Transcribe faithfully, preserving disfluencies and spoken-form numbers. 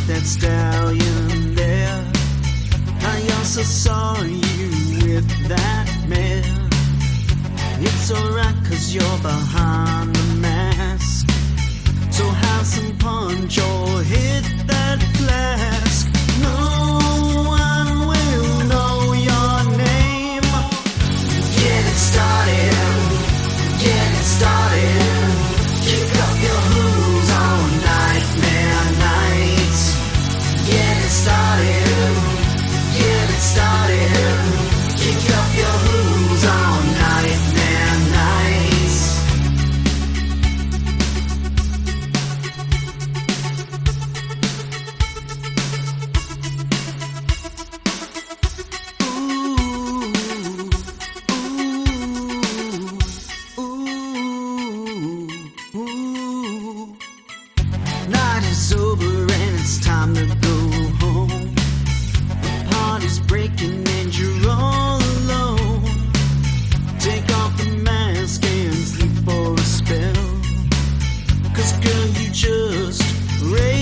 that stallion there. I also saw you with that man. It's alright cause you're behind the mask. So have some punch or hit that flask. No one will know your name. Get it started, get it started. Kick up your hooves on nightmare nights. Get it started, get it started. Kick up your hooves on nightmare nights. Ooh, ooh, ooh. Night is over and it's time to go home. The party's breaking and you're all alone. Take off the mask and sleep for a spell. Cause girl, you just raised